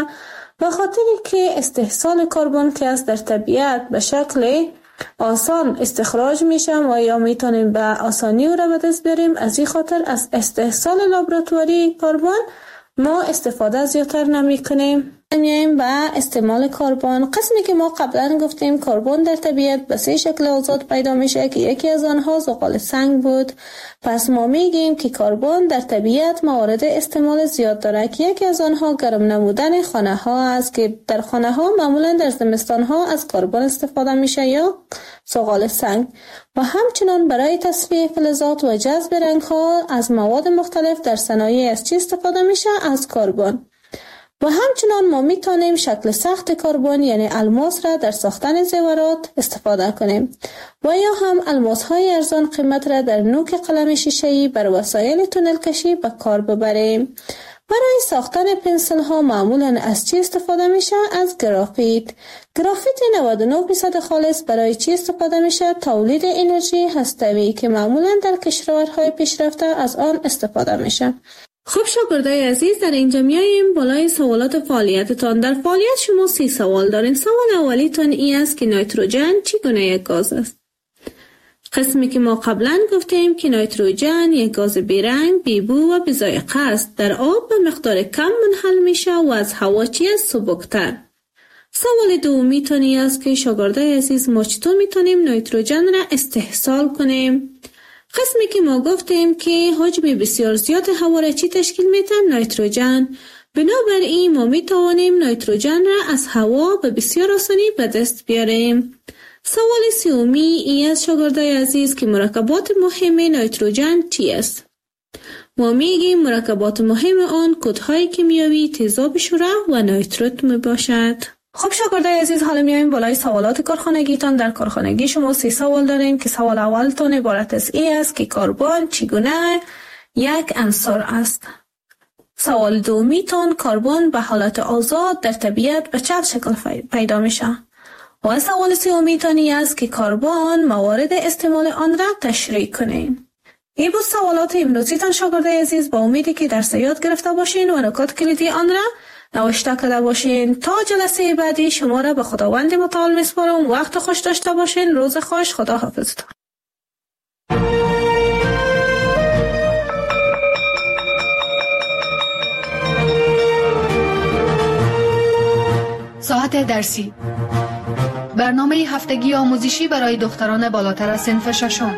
به خاطری که استحصال کربن که است در طبیعت به شکل آسان استخراج میشه و یا میتونیم به آسانی او را به دست بیاریم. از این خاطر از استحصال لابراتواری کربن ما استفاده زیادتر نمی کنیم. میایم به استعمال کربن. قسمی که ما قبلا گفتیم کربن در طبیعت به 3 شکل آزاد پیدا میشه که یکی از آنها زغال سنگ بود. پس ما میگیم که کربن در طبیعت موارد استعمال زیاد داره که یکی از آنها گرم نمودن خانه ها است که در خانه ها معمولا در زمستان ها از کربن استفاده میشه یا زغال سنگ، و همچنان برای تصفیه فلزات و جذب رنگ ها از مواد مختلف در صنایع از چی استفاده میشه؟ از کربن. و همچنان ما میتونیم شکل سخت کربن یعنی الماس را در ساختن زیورات استفاده کنیم و یا هم الماس های ارزان قیمت را در نوک قلم شیشه‌ای بر وسایل تونل کشی به کار ببریم. برای ساختن پنسل ها معمولا از چی استفاده میشه؟ از گرافیت. گرافیت 99% خالص برای چی استفاده میشه؟ تولید انرژی هسته‌ای که معمولا در کشورهای پیشرفته از آن استفاده میشه. خب شاگردای عزیز، در اینجا میاییم بالای سوالات فعالیتتان. در فعالیت شما 30 سوال دارین. سوال اولیتان این است که نیتروژن چگونه یک گاز است؟ قسمی که ما قبلا گفتیم که نیتروژن یک گاز بیرنگ، بیبو و بی‌ذائقه است. در آب به مقدار کم منحل میشه و از هوا چی است؟ سبکتر. سوال دومیتان این است که شاگردای عزیز ما چطور میتونیم نیتروژن را استحصال کنیم؟ قسمی که ما گفتیم که حجم بسیار زیاد هوا را چی تشکیل میده؟ نیتروژن. بنابراین ما میتوانیم نیتروژن را از هوا به بسیار آسانی به دست بیاریم. سوال سومی این است شاگردای عزیز که مرکبات مهم نیتروژن چی است؟ ما میگیم مرکبات مهم آن کدهای کیمیایی تیزاب شوره و نیتروت می باشد. خب شاگردای عزیز، حالا میایم بالای سوالات کارخانگیتان. در کارخانگی شما 30 سوال داریم که سوال اولتان عبارت از این است که کربن چگونه یک عنصر است. سوال دومیتان کربن به حالت آزاد در طبیعت به چند شکل پیدا میشه. و سوال سومیتان این است که کربن موارد استعمال آن را تشریح کنین. این بود سوالات امروزیتان شاگردای عزیز. با امیدی که درس یاد گرفته باشین و نکات کلیدی آن را نوشته کرده باشین. تا جلسه بعدی شما را به خداوند متعال میسپارم. وقت خوش داشته باشین. روز خوش. خدا حافظتان. ساعت درسی، برنامه هفتگی آموزشی برای دختران بالاتر از صنف ششم.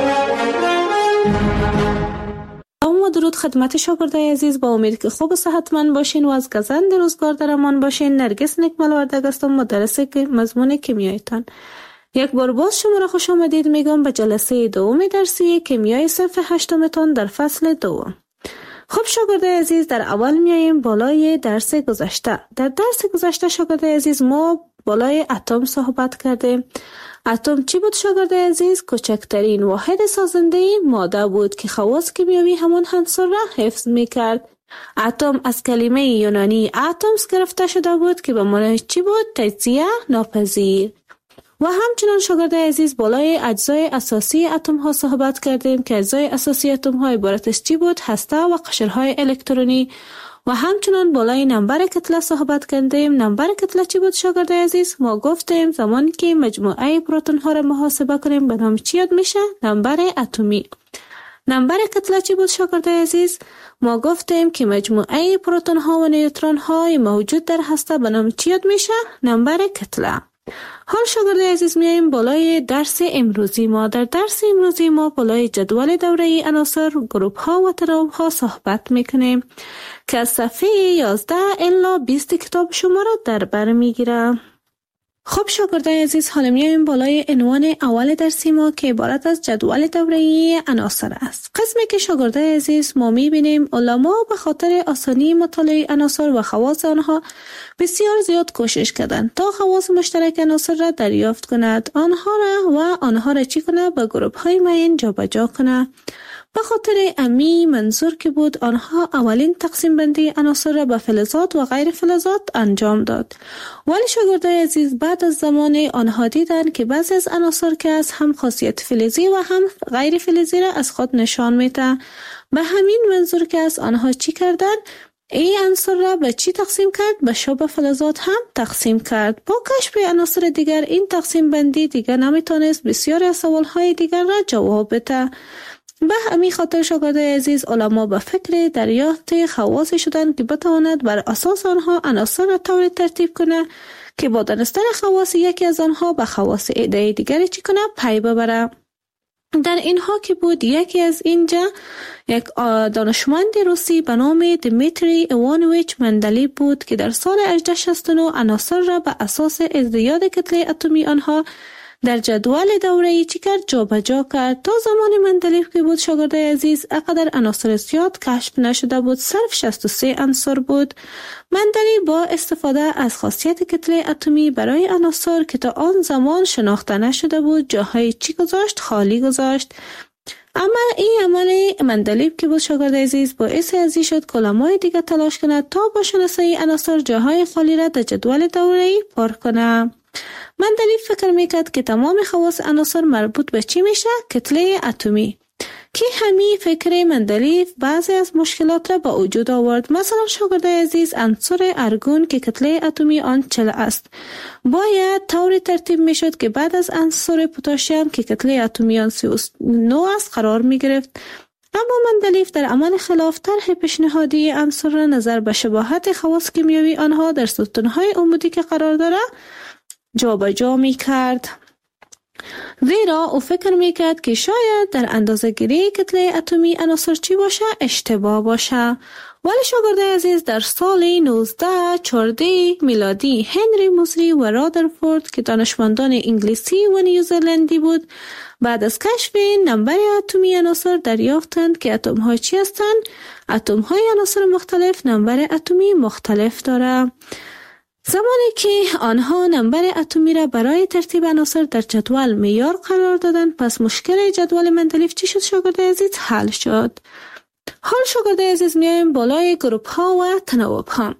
و درود خدمت شاگردای عزیز. با امید که خوب و صحتمند باشین و از گزند روزگار در امان باشین. نرگس نکمل وردگ هستم، مدرس مضمون کیمیایتان. یک بار باز شما را خوش آمدید میگم به جلسه دوم درسی کیمیای صنف 8 تان در فصل 2. خب شاگردای عزیز، در اول میاییم بالای درس گذشته. در درس گذشته شاگردای عزیز ما بالای اتم صحبت کردیم. اتم چی بود شاگردای عزیز؟ کوچکترین واحد سازنده ماده بود که خواص کیمیایی همان عنصر را حفظ میکرد. اتم از کلمه یونانی اتمس گرفته شده بود که به معنی چی بود؟ تجزیه ناپذیر. و همچنان شاگردای عزیز بالای اجزای اساسی اتم ها صحبت کردیم که اجزای اساسی اتم ها عبارت از چی بود؟ هسته و قشرهای الکترونی. و همچنان بالای نمبر کتله صحبت کردیم. نمبر کتله چی بود شاگردای عزیز؟ ما گفتیم زمانی که مجموعه پروتون ها را محاسبه کنیم به نام چی یاد میشه؟ نمبر اتمی. نمبر کتله چی بود شاگردای عزیز؟ ما گفتیم که مجموعه پروتون ها و نیوترون های موجود در هسته به نام چی یاد میشه؟ نمبر کتله. حال شاگردای عزیز میاییم بالای درس امروزی ما. در درس امروزی ما بالای جدول دوره‌ای عناصر، گروپ ها و تناوب ها صحبت میکنیم که از صفحه 11 الی 20 کتاب شما را در بر میگیره. خب شاگردای عزیز، حالا میاییم بالای عنوان اول درسی ما که عبارت از جدول دوره‌ای عناصر است. قسمی که شاگردای عزیز ما میبینیم علما به خاطر آسانی مطالعه عناصر و خواص آنها بسیار زیاد کوشش کردند تا خواص مشترک عناصر را دریافت کند، آنها را چی کنه؟ به گروپ های معین جابجا کنه. به خاطر امی منظور که بود آنها اولین تقسیم بندی عناصر را به فلزات و غیر فلزات انجام داد. ولی شاگردای عزیز بعد از زمان آنها دیدن که بعضی از عناصر که از هم خاصیت فلزی و هم غیر فلزی را از خود نشان میده. به همین منظور که از آنها چی کردن؟ این عناصر را به چی تقسیم کرد؟ به شبه فلزات هم تقسیم کرد. با کشف عناصر دیگر این تقسیم بندی دیگر نمیتونست بسیاری از سوالهای دیگر را جواب بده. به همین خاطر شاگردای عزیز علما به فکر دریافت خواص شدند که بتواند بر اساس آنها عناصر را طوری ترتیب کنه که با دانستن خواص یکی از آنها به خواص عده دیگری چی کنه؟ پی ببره. در اینها که بود یکی از اینجا یک دانشمند روسی به نام دیمیتری ایوانویچ مندلیف بود که در سال 1869 عناصر را به اساس ازدیاد کتله اتمی آنها در جدول دوره‌ای چی کرد؟ جابجا کرد. تا زمان مندلیف که بود شاگردای عزیز اقدر عناصر زیاد کشف نشده بود، صرف 63 عنصر بود. مندلیف با استفاده از خاصیت کتله اتمی برای عناصر که تا آن زمان شناخته نشده بود جاهای چی گذاشت؟ خالی گذاشت. اما این عمل مندلیف که بود شاگرد عزیز باعث ازی شد که علمای دیگه تلاش کند تا با شناسایی عناصر جاهای خالی را در جدول دوره‌ای پر کنه. مندلیف فکر میکرد که تمام خواص عناصر مربوط به چی میشه؟ کتله اتمی. که همین فکر مندلیف بعضی از مشکلات را با وجود آورد. مثلا شاگرد عزیز عنصر ارگون که کتله اتمی آن 40 است باید طوری ترتیب میشد که بعد از عنصر پتاسیم که کتله اتمی آن 39 است قرار میگرفت. اما مندلیف در عمل خلاف طرح پیشنهادی عنصر را نظر به شباهت خواص کیمیایی آنها در ستونهای عمودی که قرار داره جابجا میکرد. زیرا او فکر میکرد که شاید در اندازه‌گیری کتله اتمی عناصر چی باشه؟ اشتباه باشه. ولی شاگرد عزیز در سال 1914 میلادی هنری موزری و رادرفورد که دانشمندان انگلیسی و نیوزلندی بود بعد از کشف نمبر اتمی عناصر دریافتند که اتم های چی هستند؟ اتم های عناصر مختلف نمبر اتمی مختلف داره. زمانی که آنها نمبر اتمی را برای ترتیب عناصر در جدول معیار قرار دادند پس مشکل جدول مندلیف چی شد شاگرد عزیز؟ حل شد. حال شاگرد عزیز میایم بالای گروپ ها و تناوب ها.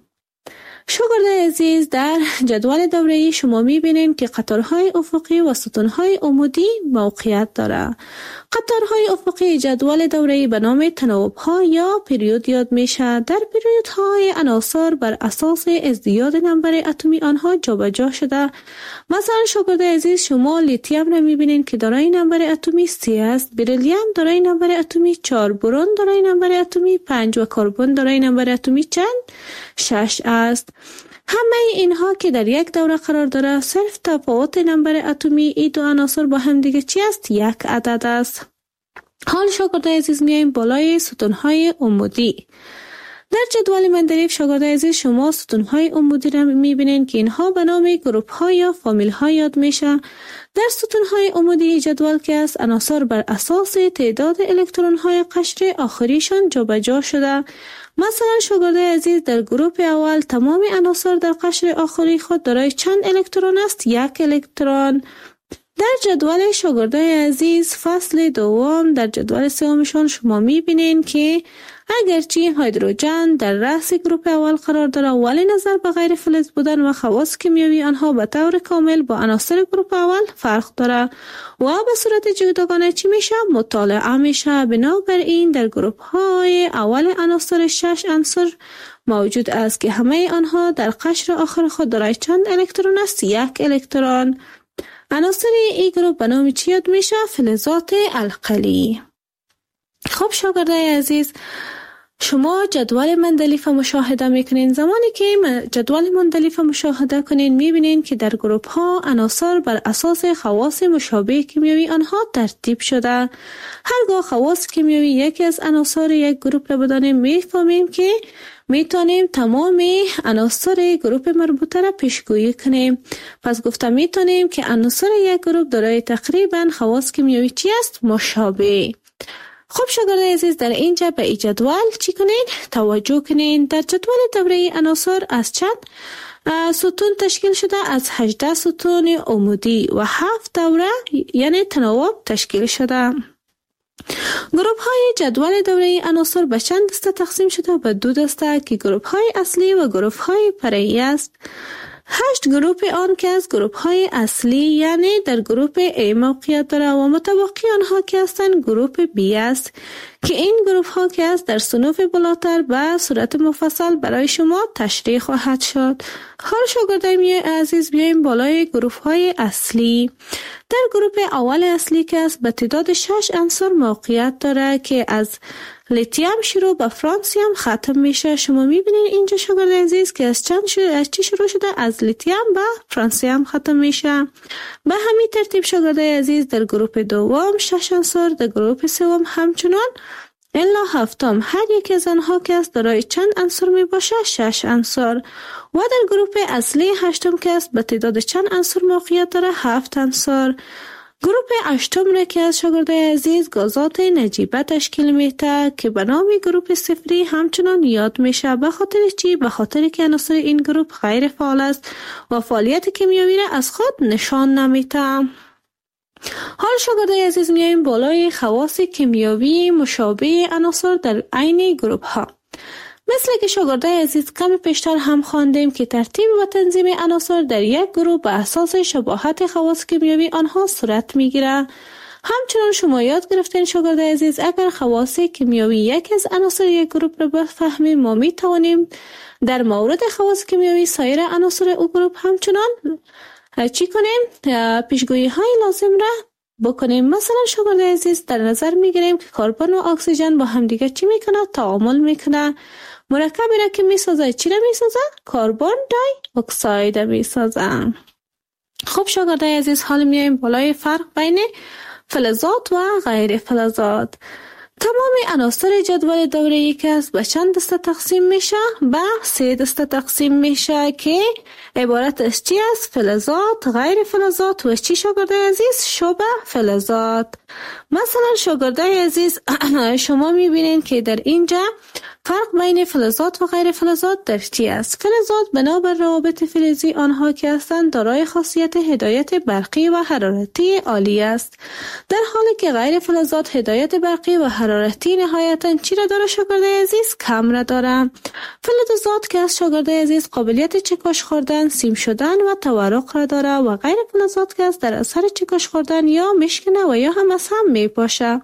شاگرد عزیز در جدول دوره‌ای شما میبینید که قطارهای افقی و ستونهای عمودی موقعیت داره. قطارهای افقی جدول دوره‌ای به نام تناوب ها یا پریود یاد میشه. در پریودهای عناصر بر اساس ازدیاد نمبر اتمی آنها جابجا شده. مثلا شاگرد عزیز شما لیتیم را میبینید که دارای نمبر اتمی 3 است، بریلیوم دارای نمبر اتمی 4، برون دارای نمبر اتمی 5 و کربن دارای نمبر اتمی چند؟ 6 است. همه اینها که در یک دوره قرار داره صرف تفاوت نمبر اتمی این دو عناصر با هم دیگه چی است؟ یک عدد است. حال شاگرد عزیز میایم بالای ستونهای عمودی. در جدول مندلیف شاگرد عزیز شما ستونهای عمودی را میبینید که اینها به نام گروپ ها یا فامیل ها یاد میشه. در ستونهای عمودی جدول که است عناصر بر اساس تعداد الکترون های قشر آخریشان جابجا شده. مثلا شاگرد عزیز در گروپ اول تمام عناصر در قشر آخری خود دارای چند الکترون است؟ 1 الکترون. در جدول شاگردای عزیز فصل دوم در جدول سومشان شما میبینین که اگرچه هیدروژن در رأس گروپ اول قرار داره ولی نظر به غیر فلز بودن و خواص کیمیایی آنها به طور کامل با عناصر گروپ اول فرق داره و به صورت جداگانه چی میشه؟ مطالعه میشه. بنابراین در گروپ های اول عناصر 6 عنصر موجود است که همه آنها در قشر آخر خود دارای چند الکترون است؟ 1 الکترون. عناصر این گروپ به نام چی یاد میشه؟ فلزات القلی. خب شاگردای عزیز شما جدول مندلیف مشاهده میکنین. زمانی که جدول مندلیف مشاهده کنین میبینین که در گروپ ها عناصر بر اساس خواص مشابه کیمیایی آنها ترتیب شده. هرگاه خواص کیمیایی یکی از عناصر یک گروپ را بدانیم میفهمیم که میتونیم تمام عناصر گروپ مربوطه را پیشگویی کنیم. پس گفته میتونیم که عناصر یک گروپ دارای تقریبا خواص کیمیایی چی است؟ مشابه. خب شاگرد عزیز در اینجا به این جدول چی کنین؟ توجه کنین. در جدول دوره عناصر از چند ستون تشکیل شده؟ از 18 ستون عمودی و 7 دوره یعنی تناوب تشکیل شده. گروپ های جدول دوره عناصر به چند دسته تقسیم شده؟ به 2 دسته که گروپ های اصلی و گروپ های فرعی است. 8 گروپ آن که از گروپ های اصلی یعنی در گروپ A موقعیت داره و متبقی آنها که هستند گروپ B است که این گروپ ها که است در صنوف بالاتر به صورت مفصل برای شما تشریح خواهد شد. حال شاگردان عزیز بیایم بالای گروپ های اصلی. در گروپ اول اصلی که است به تعداد 6 عنصر موقعیت داره که از لیتیم شروع به فرانسیم ختم میشه. شما میبینید اینجا شاگرد عزیز که از چی شروع شده؟ از لیتیم به فرانسیم ختم میشه. به همین ترتیب شاگرد عزیز در گروپ دوم 6 عنصر، در گروپ سوم همچنان الا هفتم هر یک از آنها که است دارای چند عنصر می باشه؟ 6 عنصر. و در گروپ اصلی هشتم که است به تعداد چند عنصر موقعیت داره؟ 7 عنصر. گروپ هشتم را که از شاگردای عزیز گازات نجیبه تشکیل میده که به نام گروپ صفری همچنان یاد میشه. به خاطر چی؟ به خاطر که عناصر این گروپ غیر فعال است و فعالیت کیمیایی را از خود نشان نمیده. حال شاگردای عزیز میایم بالای خواص کیمیایی مشابه عناصر در عین گروپ ها. مثل که شاگردای عزیز کم پیشتر هم خواندیم که ترتیب و تنظیم عناصر در یک گروه به اساس شباهت خواص کیمیایی آنها صورت میگیره. همچنان شما یاد گرفتین شاگردای عزیز اگر خواص کیمیایی یک از عناصر یک گروه را بفهمیم ما می توانیم در مورد خواص کیمیایی سایر عناصر او گروه همچنان چی کنیم؟ پیشگویی های لازم را بکنیم. مثلا شاگرد عزیز در نظر میگیریم که کربن و اکسیژن با هم دیگه چی میکنه؟ تعامل میکنه. مرکبی را که میسازه چی را میسازه؟ کربن دای اکساید میسازه. خب شاگرد عزیز حال میایم بالای فرق بین فلزات و غیر فلزات. تمام عناصر جدول دوره‌ای که است به چند دسته تقسیم میشه؟ به 3 دسته تقسیم میشه که عبارت از چی است؟ فلزات، غیر فلزات و چی شاگردای عزیز؟ شبه فلزات. مثلا شاگردای عزیز شما میبینین که در اینجا فرق بین فلزات و غیر فلزات در چی است؟ فلزات بنابر روابط فلزی آنها که هستند دارای خاصیت هدایت برقی و حرارتی عالی است، در حالی که غیر فلزات هدایت برقی و حرارتی نهایتاً چی را داره شاگردای عزیز؟ کم را داره. فلزات که از شاگردای عزیز قابلیت چکش خوردن، سیم شدن و تورق را داره و غیر فلزات که از در اثر چکش خوردن یا میشکنه و یا هم از هم میپاشه.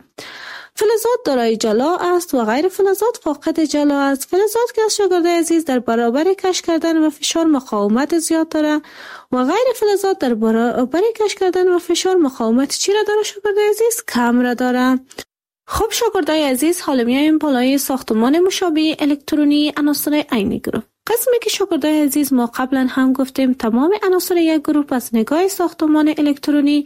فلزات دارای جلا است و غیر فلزات فاقد جلا است. فلزات که از شاگردای عزیز در برابر کش کردن و فشار مقاومت زیاد داره و غیر فلزات در برابر کش کردن و فشار مقاومت چی را داره شاگردای عزیز؟ کم را داره. خب شاگردای عزیز حالا میایم بالای ساختمان مشابه الکترونی عناصر عین گروه. قسمی که شاگردای عزیز ما قبلا هم گفتیم تمام عناصر یک گروه از نگاه ساختمان الکترونی،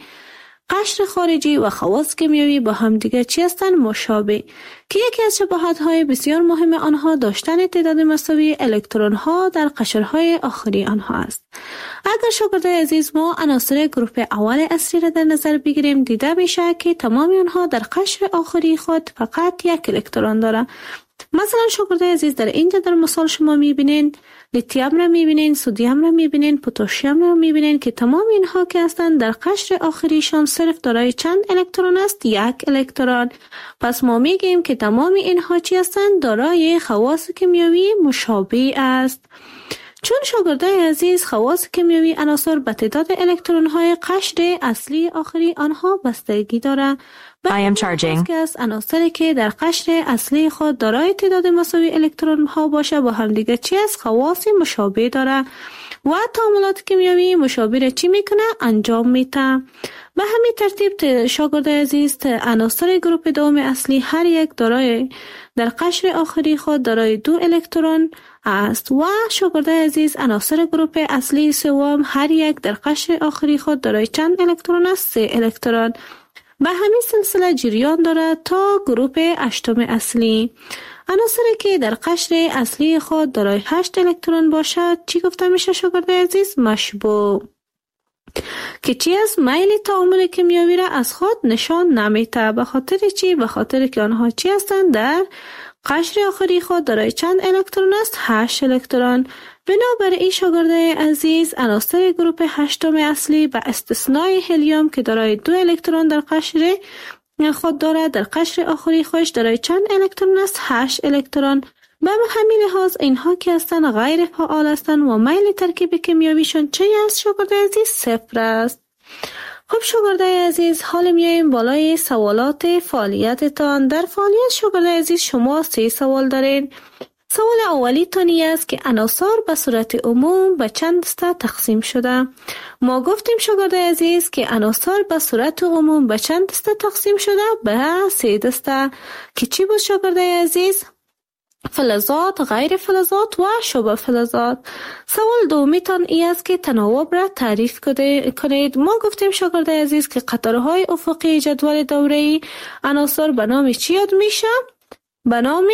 قشر خارجی و خواص کیمیایی با هم دیگر چی هستند؟ مشابه، که یکی از شباهت‌های بسیار مهم آنها داشتن تعداد مساوی الکترون‌ها در قشرهای آخری آنها است. اگر شاگردای عزیز ما عناصر گروه اول اصلی را در نظر بگیریم دیده میشه که تمام آنها در قشر آخری خود فقط یک الکترون داره. مثلا شاگردای عزیز در اینجا در مثال شما میبینین لیتیم را میبینین، سدیم را میبینین، پتاسیم را میبینین که تمام اینها که هستند در قشر آخریشان صرف دارای چند الکترون است؟ یک الکترون. پس ما میگیم که تمام اینها چی هستند؟ دارای خواص کیمیایی مشابه است. چون شاگردای عزیز خواص کیمیایی عناصر به تعداد الکترون های قشر اصلی آخری آنها بستگی داره. I am charging. عناصری که در قشر اصلی خود دارای تعداد مساوی الکترون ها باشه با هم دیگه چی است؟ خواص مشابه داره و تعاملات کیمیایی مشابه را چی میکنه؟ انجام میده. به همین ترتیب شاگردای عزیز عناصر گروه دوم اصلی هر یک دارای در قشر آخری خود دارای 2 الکترون است و شاگردای عزیز عناصر گروه اصلی سوم هر یک در قشر آخری خود دارای چند الکترون است؟ 3 الکترون. به همین سلسله جریان داره تا گروه 8 اصلی. عناصری که در قشر اصلی خود دارای 8 الکترون باشد چی گفته میشه شاگردای عزیز؟ مشبوع، که چی از میل تعامل کیمیایی را از خود نشان نمیده. به خاطر چی؟ به خاطر که آنها چی هستند؟ در قشر آخری خود دارای چند الکترون است؟ 8 الکترون. بنابراین شاگردای عزیز عناصر گروه 8 اصلی به استثنای هلیوم که دارای 2 الکترون در قشر خود دارد در قشر آخری خودش دارای چند الکترون است؟ 8 الکترون. به همین لحاظ اینها که هستند غیر فعال هستند و میل ترکیب کیمیاویشون چه است شاگرد عزیز؟ صفر است. خب شاگرد عزیز حال میاییم بالای سوالات فعالیتتان. در فعالیت شاگرد عزیز شما 3 سوال دارین. سوال اولی تانی است که عناصر به صورت عموم به چند دسته تقسیم شده. ما گفتیم شاگرد عزیز که عناصر به صورت عموم به چند دسته تقسیم شده؟ به 3 دسته که چی بود شاگرد عزیز؟ فلزات، غیر فلزات و شبه فلزات. سوال دومی تان ای است که تناوب را تعریف کنید. ما گفتیم شاگرد عزیز که قطارهای افقی جدول دوره‌ای عناصر به نام چی یاد میشه؟ به نام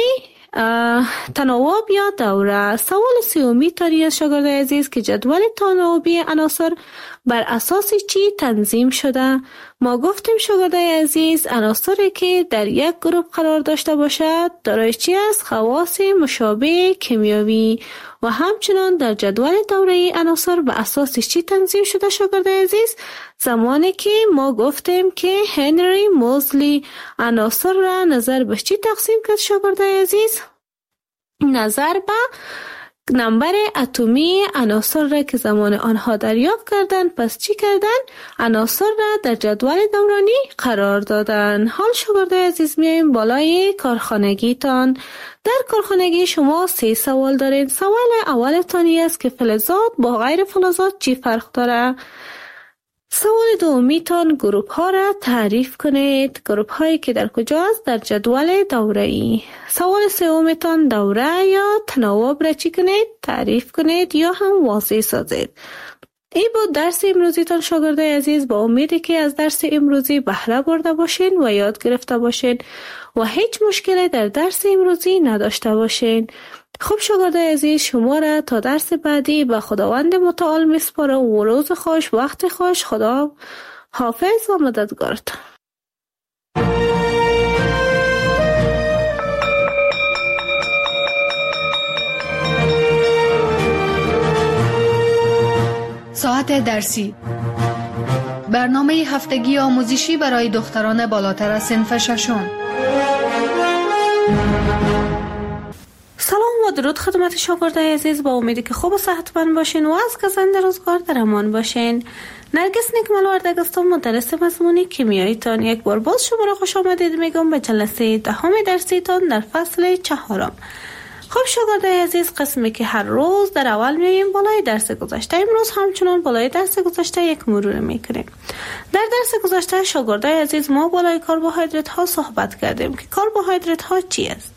تناوب یا دوره. سوال سومی تان است شاگرد عزیز که جدول تناوبی عناصر بر اساس چی تنظیم شده؟ ما گفتیم شاگرد عزیز عناصری که در یک گروه قرار داشته باشد دارای چی است؟ خواص مشابه کیمیایی. و همچنان در جدول دوره‌ای عناصر به اساس چی تنظیم شده شاگرد عزیز؟ زمانی که ما گفتیم که هنری موزلی عناصر را نظر به چی تقسیم کرد شاگرد عزیز؟ نظر به نمبر اتمی عناصر را که زمان آنها دریافت کردند. پس چی کردن؟ عناصر را در جدول دورانی قرار دادن. حال شاگرد عزیز میایم بالای کارخانگی تان. در کارخانگی شما 3 سوال دارین. سوال اول تانی است که فلزات با غیر فلزات چی فرق داره؟ سوال دومی تان گروپ ها را تعریف کنید. گروپ هایی که در کجاست؟ در جدول دوره‌ای. سوال سوم تان دوره یا تناوب را چی کنید؟ تعریف کنید یا هم واضح سازید. این بود درس امروزی تان شاگرد عزیز. با امیدی که از درس امروزی بهره برده باشین و یاد گرفته باشین و هیچ مشکلی در درس امروزی نداشته باشین. خب شاگرد عزیز شما را تا درس بعدی به خداوند متعال میسپارم و روز خوش، وقت خوش. خدا حافظ و مددگارتان. ساعت درسی، برنامه هفتگی آموزشی برای دختران بالاتر از صنف ششم. سلام و درود خدمت شاگرد عزیز. با امیدی که خوب و صحتمند باشین و از گزند روزگار در امان باشین. نرگس نیکمل وردگ هستم، مدرس مضمون کیمیایی تان. یک بار باز شما را خوش آمدید میگم به جلسه 10 درسی تان در فصل 4. خب شاگرد عزیز، قسمی که هر روز در اول میایم بالای درس گذشته. امروز همچنان بالای درس گذشته یک مرور میکنیم. در درس گذشته شاگرد عزیز ما بالای کربوهیدرات ها صحبت کردیم که کربوهیدرات ها چی است.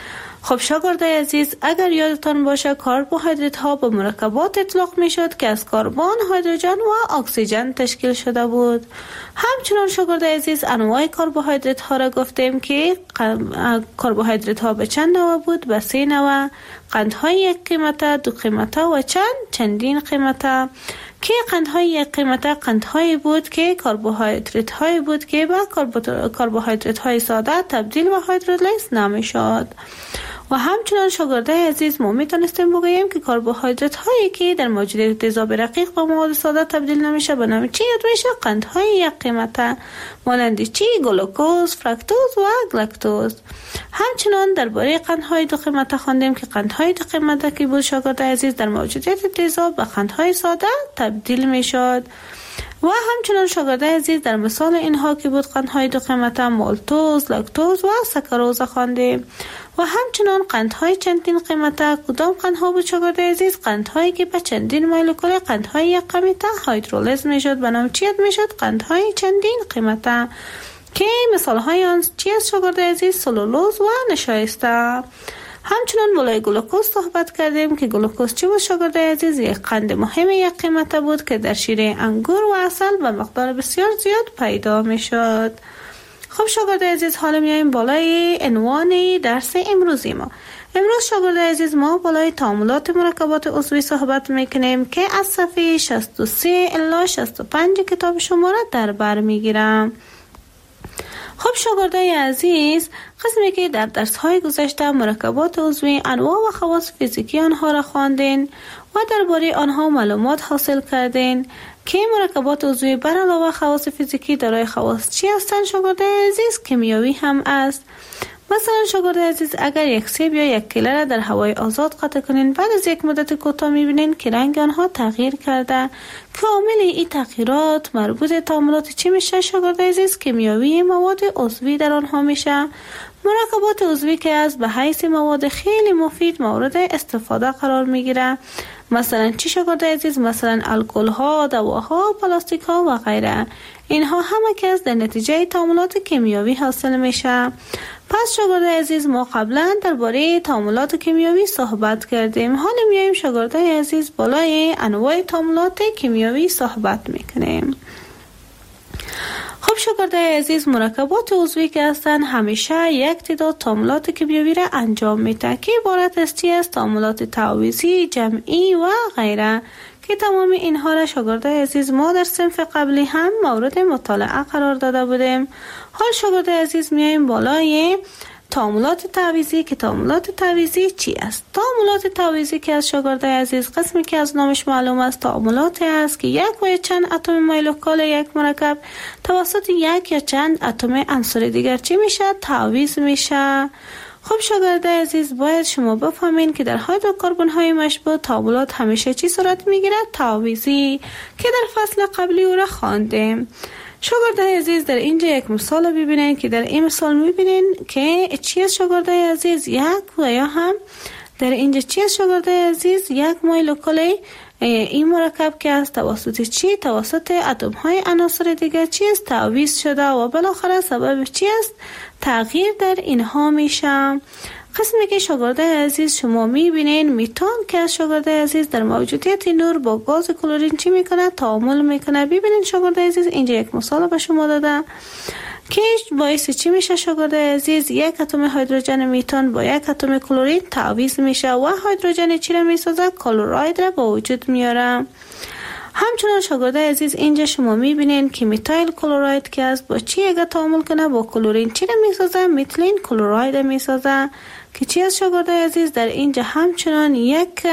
خب شاگرد عزیز، اگر یادتان باشه کربوهیدرات ها به مرکبات اطلاق می شد که از کربن، هیدروژن و اکسیژن تشکیل شده بود. همچنان شاگرد عزیز انواع کربوهیدرات ها را گفتیم که کربوهیدرات ها به چند نوع بود؟ به 3 نوع. قندهای 1 قیمته، 2 قیمته و چندین قیمته. که قندهای 1 قیمته قندهایی بود که کربوهیدرات هایی بود که به کربوهیدرات های ساده تبدیل به هیدرولیز نمی شد. و همچنان شاگرده عزیز ما میتونستیم بگوییم که کربوهیدرات هایی که در موجودیت تیزاب رقیق به مواد ساده تبدیل نمیشه به نام چی یاد میشه؟ قندهای 1 قیمته، مانند چی؟ گلوکوز، فرکتوز و گلاکتوز. همچنان درباره قندهای 2 قیمته خواندیم که قندهای 2 قیمته که بود شاگرده عزیز در موجودیت تیزاب به قندهای ساده تبدیل میشد. و همچنان شاگرده عزیز در مثال اینها که بود قندهای 2 قیمته مالتوز، لاکتوز و ساکاروز خواندیم. و همچنان قندهای چندین قیمته کدام قندها بود شاگرده عزیز؟ قندهایی که به چندین مولکول قندهای 1 قیمته هیدرولیز میشد به نام چی یاد میشد؟ قندهای چندین قیمته. که مثال های آن چی است شاگرده عزیز؟ سلولوز و نشایسته. همچنان بالای گلوکوز صحبت کردیم که گلوکوز چی بود شاگرده عزیز؟ یک قند مهم 1 قیمته بود که در شیره انگور و عسل به مقدار بسیار زیاد پیدا می شد. خب شاگرده عزیز حالا میایم بالای عنوان درس امروزی ما. امروز شاگرده عزیز ما بالای تعاملات مرکبات عضوی صحبت میکنیم که از صفحه 63 الی 65 کتاب شما را در بر میگیرم. خب شاگرده عزیز، قسمی که در درس‌های گذشته مرکبات عضوی انواع و خواص فیزیکی آنها را خواندین و درباره آنها معلومات حاصل کردین که مرکبات عضوی بر علاوه خواص فیزیکی دارای خواص چی هستند شاگرده عزیز؟ کیمیایی هم است. مثلا شاگرد عزیز اگر یک سیب یا یک کیله را در هوای آزاد قطع کنین، بعد از یک مدت کوتاه میبینین که رنگ آنها تغییر کرده. که عامل این تغییرات مربوط تعاملات چی میشه شاگرد عزیز؟ کیمیاوی مواد عضوی در آنها میشه. مرکبات عضوی که از به حیث مواد خیلی مفید مورد استفاده قرار میگیره. مثلا چی شاگرد عزیز؟ مثلا الکل ها، دواها، پلاستیک ها و غیره. اینها همه که از در نتیجه تعاملات کیمیاوی حاصل میشه. پس شاگرد عزیز ما قبلا درباره تعاملات کیمیاوی صحبت کردیم. حالا میایم شاگرد عزیز بالای انواع تعاملات کیمیاوی صحبت میکنیم. خب شاگرد عزیز مرکبات عضوی که هستن همیشه یک تعداد تعاملات کیمیاوی را انجام میده که عبارت است تعاملات تعویضی، جمعی و غیره، که تمام اینها را شاگرد عزیز ما در صنف قبلی هم مورد مطالعه قرار داده بودیم. حال شاگرد عزیز میایم بالای تعاملات تعویضی که تعاملات تعویضی چی است؟ تعاملات تعویضی که از شاگرد عزیز قسمی که از نامش معلوم است تعاملاتی است که یک و چند اتم مایلوکال یک مرکب توسط یک یا چند اتم عنصر دیگر چی میشه؟ تعویض میشه. خب شاگرد عزیز باید شما بفهمین که در هیدروکربن های مشبوع تعاملات همیشه چی صورت میگیره؟ تعویضی، که در فصل قبلی او را خواندیم. شاگرد عزیز در اینجا یک مثال ببینین که در این مثال میبینین که چی است شاگرد عزیز؟ یک و یا هم در اینجا چی است شاگرد عزیز؟ یک مایلوکال این مرکب که از توسط چی؟ توسط اتم های عناصر دیگر چی است؟ تعویض شده و بالاخره سبب چی است؟ تغییر در اینها میشه. قسمی که شاگرد عزیز شما میبینین میتان که از شاگرد عزیز در موجودیت نور با گاز کلورین چی میکنه؟ تعامل میکنه. ببینین شاگرد عزیز اینجا یک مثال به شما داده که باعث چی میشه شاگرد عزیز؟ یک اتم هیدروژن میتان با یک اتم کلورین تعویض میشه و هیدروژن چی را میسازه؟ کلوراید را با وجود میاره. همچنان شاگرد عزیز اینجا شما میبینین که میتایل کلوراید که است با چی اگه تعامل کنه؟ با کلورین چی را میسازه؟ میتیلین کلوراید را میسازه. که چی از شاگرد عزیز؟ در اینجا همچنان یک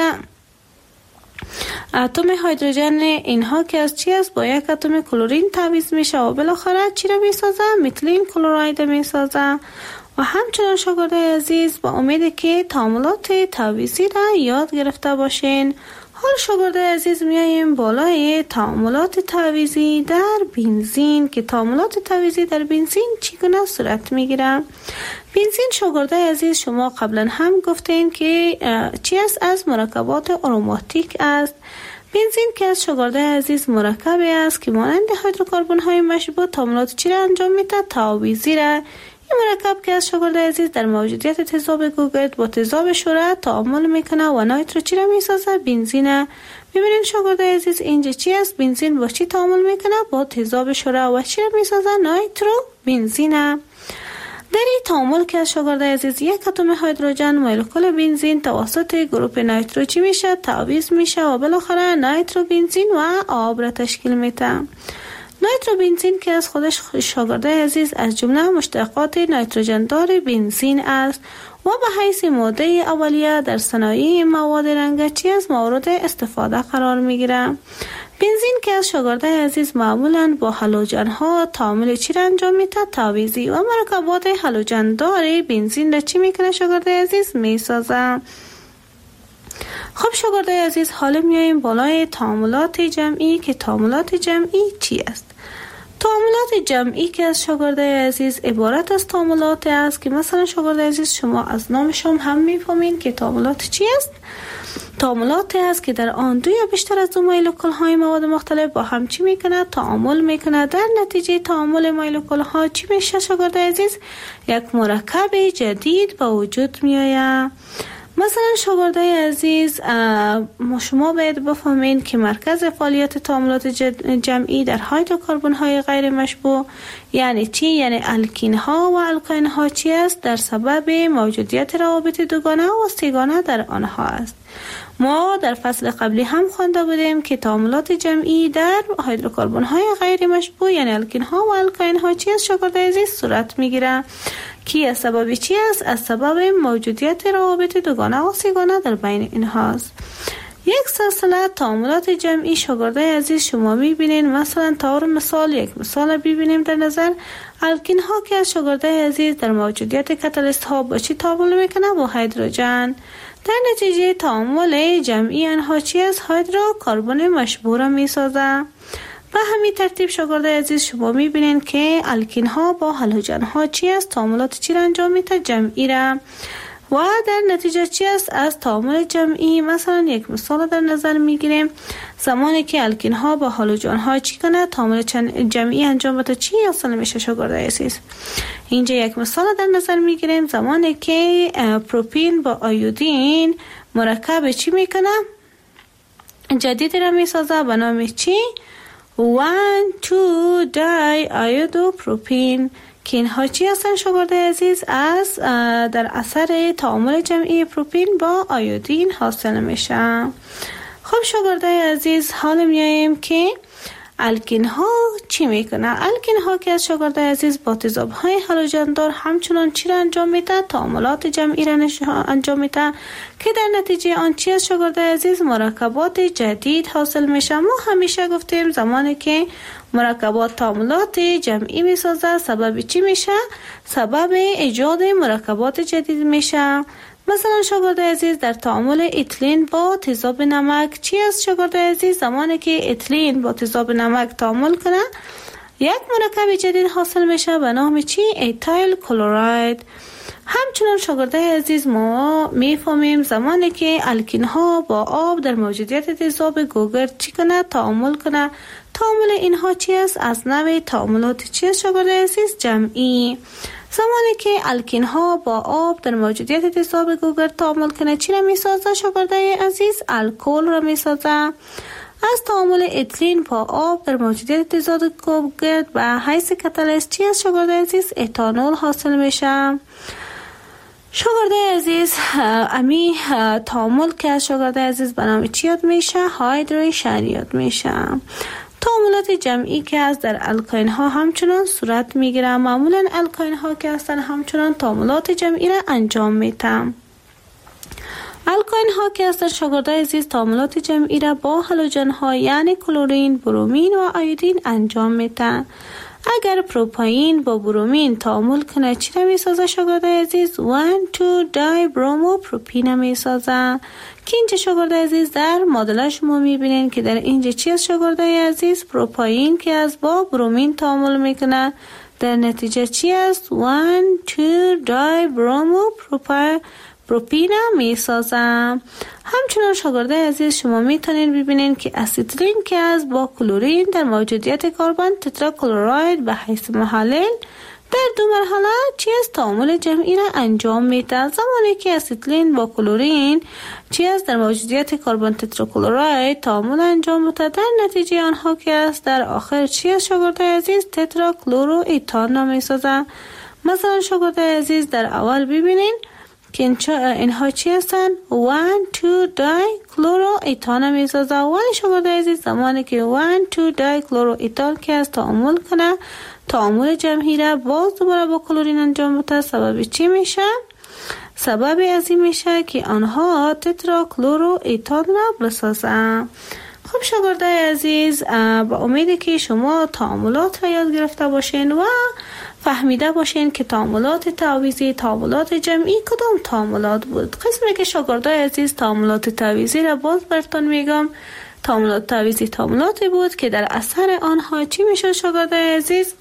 اتم هیدروژن اینها که از چی است؟ با یک اتم کلورین تعویض میشه و بالاخره چی را میسازه؟ میتیلین کلوراید میسازه. و همچنان شاگرد عزیز با امید که تعاملات تعویضی را یاد گرفته باشین. حال شاگرد عزیز میاییم بالای تعاملات تعویضی در بنزین که تعاملات تعویضی در بنزین چگونه صورت میگیره؟ بنزین شاگرد عزیز شما قبلا هم گفتین که چی است؟ از مرکبات آروماتیک است. بنزین که از شاگرد عزیز مرکبی است که مانند هیدروکربن های مشبوع تعاملات چی را انجام میده؟ تعویضی را. این مرکب که از شاگرد عزیز در موجودیت تذاب گوگرد با تذاب شوره تعامل میکنه و نایترو چی را میسازه؟ بنزینه. ببینید شاگرد عزیز اینجا چی است؟ بنزین با چی تعامل میکنه؟ با تذاب شوره و چی را میسازه؟ نایترو بنزینه. در این تعامل که از شاگرد عزیز یک اتم هیدروژن مولکول بنزین توسط گروپ نایترو چی میشه؟ تعویض میشه و بالاخره نایترو بنزین و آب را تشکیل میده. نایترو بنزین که از خودش شاگرد عزیز از جمله مشتقات نیتروژن دار بنزین است و به حیث ماده اولیه در صنایع مواد رنگچی از مورد استفاده قرار میگیره. بنزین که از شاگرد عزیز معمولاً با هالوژن ها تعامل چی را انجام میده؟ تعویضی و مرکبات هالوژن دار بنزین را چی میکنه شاگرد عزیز؟ میسازه. خب شاگرد عزیز حالا میاییم بالای تعاملات جمعی که تعاملات جمعی چی است؟ تعاملات جمعی که از شاگرد عزیز عبارت از تعاملات است که مثلا شاگرد عزیز شما از نامشون هم میفهمین که تعاملات چی است؟ تعاملات است که در آن دو یا بیشتر از دو مولکول های مواد مختلف با هم چی میکنه؟ تعامل میکنه. در نتیجه تعامل مولکول ها چی میشه شاگرد عزیز؟ یک مرکب جدید به وجود میآید. مثلا شاگرد عزیز شما باید بفهمین که مرکز فعالیت تعاملات جمعی در هیدروکربن های غیر مشبوع یعنی چی؟ یعنی الکین ها و الکاین ها چی است؟ در سبب موجودیت روابط دوگانه و سه‌گانه در آنها است. ما در فصل قبلی هم خوانده بودیم که تعاملات جمعی در هیدروکربن های غیر مشبوع یعنی الکین ها و الکاین ها چی است شاگرد عزیز؟ صورت میگیره. کی از سبب چی است؟ از سبب موجودیت روابط دوگانه و سه‌گانه در بین اینهاست. یک سلسله تعاملات جمعی شاگردای عزیز شما میبینین. مثلا طور مثال یک مثال ببینیم در نظر. الکین ها که از شاگردای عزیز در موجودیت کاتالیست ها با چی تعامل میکنه؟ با هیدروژن. در نتیجه تعامل جمعی آنها چی است؟ هیدروکربن مشبوع میسازه. به همین ترتیب شاگردای عزیز شما میبینین که الکین ها با هالوژن ها چی است؟ تعاملات چی را انجام میده؟ جمعی را. و در نتیجه چی است؟ از تعامل جمعی مثلا یک مثال در نظر میگیریم. زمانی که الکین ها با هالوژن ها چی کنه؟ تعامل جمعی انجام بده، چی حاصل میشه شاگردای عزیز؟ اینجا یک مثال در نظر میگیریم. زمانی که پروپین با آیودین مرکب چی میکنه؟ جدید را میسازه به نام چی؟ 1,2 دی آیودو پروپین، که اینها چی هستن شاگردای عزیز؟ از در اثر تعامل جمعی پروپین با آیودین حاصل میشه. خب شاگردای عزیز حالا میاییم که الکین ها چی میکنه؟ الکین ها که از شاگردای عزیز با تضاد های هالوژن دار همچنان چی را انجام میده؟ تعاملات جمعی را انجام میده که در نتیجه آن چی از شاگردای عزیز؟ مرکبات جدید حاصل میشه. ما همیشه گفتیم زمانی که مرکبات تعاملات جمعی میسازه سبب چی میشه؟ سبب ایجاد مرکبات جدید میشه. مثلا شاگردای عزیز در تعامل اتیلین با تذاب نمک چی است شاگردای عزیز؟ زمانی که اتیلین با تذاب نمک تعامل کنه یک مرکب جدید حاصل میشه به نام چی؟ ایتایل کلراید. همچنان شاگردای عزیز ما میفهمیم زمانی که الکین ها با آب در موجودیت تذاب گوگرد چی کنه؟ تعامل کنه. تعامل اینها چی است؟ از نوع تعاملات چی است شاگردای عزیز؟ جمعی. زمانی که الکین ها با آب در موجودیت تذاب گوگرد تعامل کنه چی را میسازه شاگردای عزیز؟ الکل را میسازه. از تعامل اتیلین با آب در موجودیت تذاب گوگرد به حیث کاتالیست چی است شاگردای عزیز؟ اتانول حاصل میشه. شاگردای عزیز امی تعامل که از شاگردای عزیز به نام چی یاد میشه؟ هایدروژن یاد میشه. تعاملات جمعی که از در الکین ها همچنان صورت میگیره. معمولا الکین ها که هستن همچنان تعاملات جمعی را انجام میدن. الکین ها که هستن شاگردای عزیز تعاملات جمعی را با هالوژن ها یعنی کلورین، برومین و آیودین انجام میدن. اگر پروپاین با برومین تعامل کنه چی را میسازه شاگردای عزیز؟ 1,2 دی برومو پروپین میسازه که اینجا شاگردای عزیز در مدل شما میبینین که در اینجا چی است شاگردای عزیز؟ پروپاین که از با برومین تعامل میکنه در نتیجه چی است؟ 1,2 دی برومو پروپین میسازه. همچنان شاگردای عزیز شما میتونین ببینین که اسیتیلین که از با کلورین در موجودیت کربن تتراکلوراید به حیث محلل در دو مرحله چی است؟ تعامل جمعی را انجام میده. زمانی که اسیتیلین با کلورین چی است؟ در موجودیت کربن تتراکلوراید تعامل انجام میده در نتیجه آنها که است در آخر چی است شاگردای عزیز؟ تتراکلورو ایتان میسازه. مثلا شاگردای عزیز در اول ببینین که اینها چی هستن؟ 1,2 دی کلورو ایتان میسازه. ولی شاگردای عزیز زمانی که 1,2 دی کلورو ایتان که از تعامل کنه تعامل جمعی را باز دوباره با کلورین انجام میده سبب چی میشه؟ سبب از این میشه که آنها تتراکلورو ایتان را بسازن. خب شاگردای عزیز با امیدی که شما تعاملات را یاد گرفته باشین و فهمیده باشین که تعاملات تعویضی، تعاملات جمعی کدام تعاملات بود. قسمی که شاگردای عزیز تعاملات تعویضی را باز براتون میگم. تعاملات تعویضی تعاملاتی بود که در اثر آنها چی میشد شاگردای عزیز؟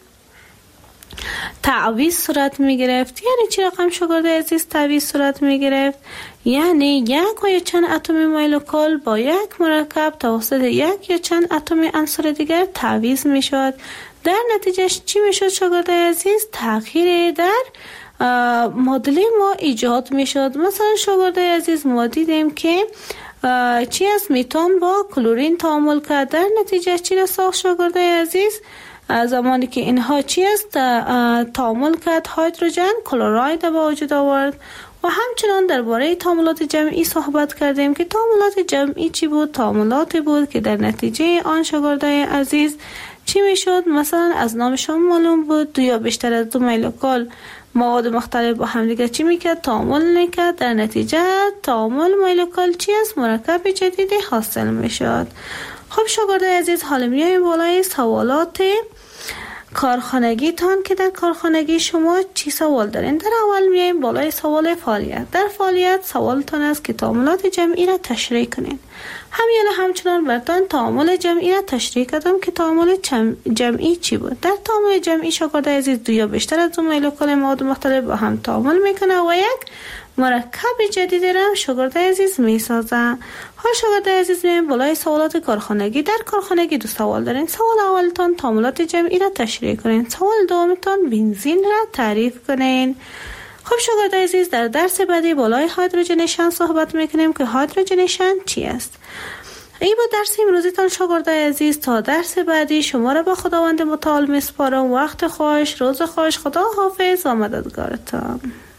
تعویض صورت میگرفت. یعنی چی رقم شاگردای عزیز تعویض صورت میگرفت؟ یعنی یک و یا چند اتم مولکول با یک مرکب توسط یک یا چند اتم عنصر دیگر تعویض میشد. در نتیجه چی میشد شاگردای عزیز؟ تغییر در مدل ما ایجاد میشد. مثلا شاگردای عزیز ما دیدیم که چی است؟ میتون با کلورین تعامل کرد. در نتیجه چی را ساخت شاگردای عزیز؟ زمانی که اینها چی است؟ تعامل کرد هیدروژن کلراید به وجود آورد. و همچنان درباره تعاملات جمعی صحبت کردیم که تعاملات جمعی چی بود؟ تعاملاتی بود که در نتیجه آن شاگردای عزیز چی میشد؟ مثلا از نامشان معلوم بود 2 یا بیشتر از 2 مولکول مواد مختلف با همدیگه چی میکرد؟ تعامل میکرد. در نتیجه تعامل مولکول چی است؟ مرکب جدیدی حاصل میشد. خب شاگردای عزیز، حالا میایم بالای سوالات کارخانگی تان که در کارخانگی شما چی سوال دارین. در اول میایم بالای سوال فعالیت. در فعالیت سوالتان است که تعاملات جمعی را تشریح کنین. همچنان براتون تعامل جمعی را تشریح کردم که تعامل جمعی چی بود. در تعامل جمعی شاگردای عزیز 2 یا بیشتر از 2 مولکول مواد مختلف با هم تعامل میکنه و یک مرکب جدیدی را شاگردای عزیز میسازه. حالا شاگردای عزیز میایم بالای سوالات کارخانگی. در کارخانگی 2 سوال دارین. سوال اولتان تعاملات جمعی را تشریح کنین. سوال دومتان بنزین را تعریف کنین. خب شاگردای عزیز، در درس بعدی بالای هیدروژنیشن صحبت میکنیم که هیدروژنیشن چی است. این با درس امروزیتان شاگردای عزیز. تا درس بعدی شما را به خداوند متعال میسپارم. وقت خوش، روز خوش، خدا حافظ و مددگارتان.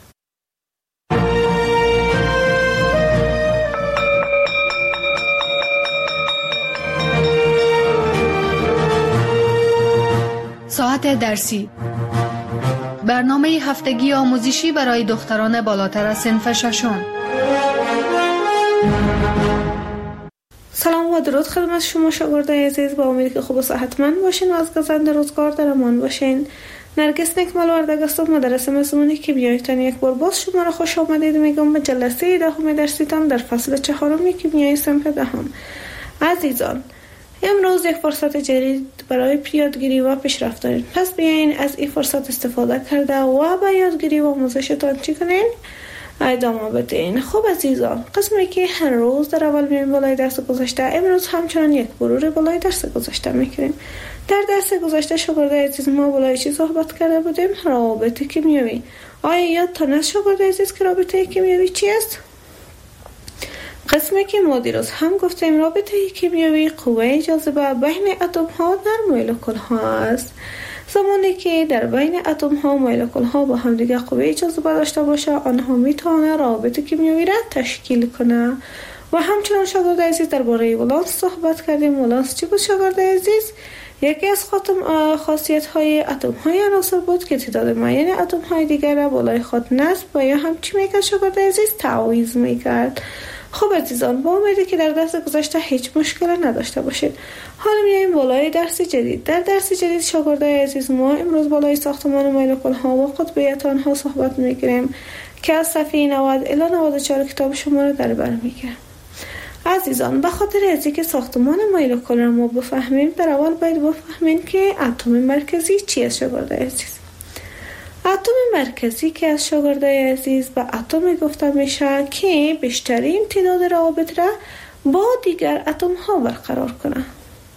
ساعت درسی، برنامه هفتگی آموزشی برای دختران بالاتر از صنف ششم. سلام و درود خدمت شما شاگردای عزیز. با امید که خوب و صحتمند باشین و از گذشته روزگار در امان باشین. نرگس نکمل وردگ هستم، مدرس مضمونی که بیایتان یک بار باز شما را خوش آمدید میگم به جلسه 10 درسیتان در فصل 4 کیمیای صنف 10. عزیزان، امروز یک فرصت جدید برای یادگیری و پیشرفت دارید. پس بیاین از این فرصت استفاده کرده و به یادگیری و آموزشتان چی کنین؟ ادامه بدین. خب عزیزان، قسمی که هر روز در اول میایم بالای درس گذشته، امروز همچنان یک مرور بالای درس گذشته میکنیم. در درس گذشته شاگردای عزیز ما بالای چی صحبت کرده بودیم؟ رابطه کیمیایی. آیا یادتان است شاگردای عزیز که رابطه کیمیایی چی است؟ قسمی که ما دیروز هم گفتیم رابطه کیمیایی قوه جاذبه بین اتم ها در مولکول ها است. زمانی که در بین اتم ها و مولکول ها با هم دیگه قوه جاذبه داشته باشه، آنها میتونه رابطه کیمیایی را تشکیل کنه. و همچنان شاگردای عزیز درباره ولانس صحبت کردیم. ولانس چی بود شاگردای عزیز؟ یکی از خاصیت های اتم های عناصر بود که تعداد معین اتم های دیگر را بالای خود نصب و یا هم چی میکرد شاگردای عزیز؟ تعویض میکرد. خب عزیزان، با امیدی که در درس گذشته هیچ مشکل نداشته باشید. حالا میایم بالای درس جدید. در درس جدید شاگردای عزیز ما امروز بالای ساختمان مولکول ها و قطبیت آنها صحبت میکنیم که از صفحه 90 الی 94 کتاب شما را در بر میگیرم. عزیزان، به خاطر از اینکه ساختمان مولکول را ما بفهمیم، در اول باید بفهمیم که اتم مرکزی چی است شاگردای عزیز. اتم مرکزی که از شاگردای عزیز به اتم گفته میشه که بیشترین تعداد روابط را با دیگر اتم ها برقرار کنه.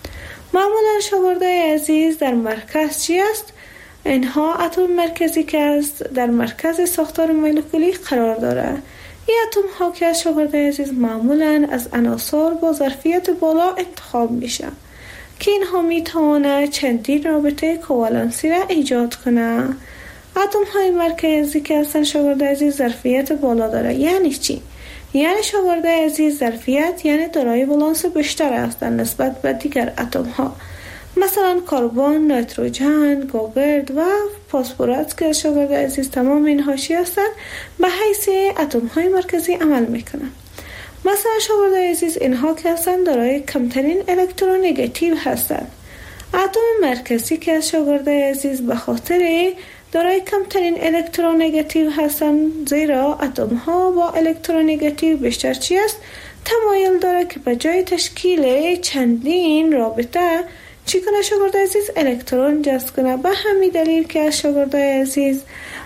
معمولا شاگردای عزیز در مرکز چی است؟ اینها اتم مرکزی که است در مرکز ساختار مولکولی قرار داره. این اتم ها که از شاگردای عزیز معمولا از عناصر با ظرفیت بالا انتخاب میشه که اینها میتونه چندین رابطه کوالنسی را ایجاد کنه. اتم های مرکزی که هستن شاگردای عزیز ظرفیت بالا داره. یعنی چی؟ یعنی شاگردای عزیز ظرفیت یعنی دارای ولانس بیشتر هستن نسبت به دیگر اتم ها. مثلا کربن، نیتروژن، گوگرد و فسفرس که شاگردای عزیز تمام اینها چی هستن؟ به حیث اتم های مرکزی عمل میکنن. مثلا شاگردای عزیز اینها که هستن دارای کمترین الکترونگاتیو هستن. اتم مرکزی که شاگردای عزیز به خاطر دارای کمترین الکترونگاتیو هستن، زیرا اتم ها با الکترونگاتیو بیشتر چی است؟ تمایل داره که به جای تشکیل چندین رابطه چی کنه شاگردای عزیز؟ الکترون جذب کنه. به همین دلیل که شاگردای عزیز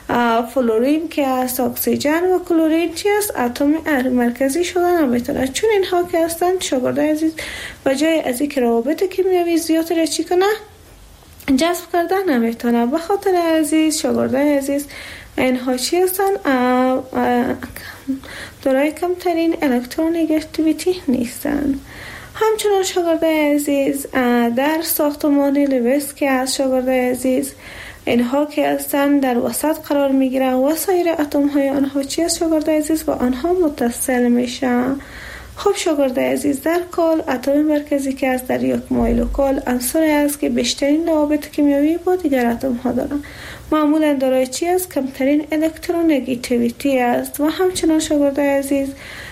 فلورین که است، اکسیژن و کلورین چی است؟ اتم مرکزی شدن نمیتونه، چون اینها که هستن شاگردای عزیز به جای از اینکه روابط کیمیایی زیاد را چی کنه؟ جذب کردن نمیتونه. به خاطر عزیز شاگردای عزیز اینها چی هستن؟ دارای کمترین الکترونگاتیویتی نیستن. همچنان شاگردای عزیز در ساختمان لویس که از شاگردای عزیز اینها که هستن در وسط قرار میگیرن و سایر اتم های آنها چی است شاگردای عزیز؟ و آنها متصل میشن. خب شاگرد عزیز، در کل اتم مرکزی که است در یک مولکول عنصری است که بیشترین روابط کیمیایی با دیگر اتم ها دارند. معمولا دارای چی است؟ کمترین الکترونگیتیویتی است. و همچنان شاگرد عزیز،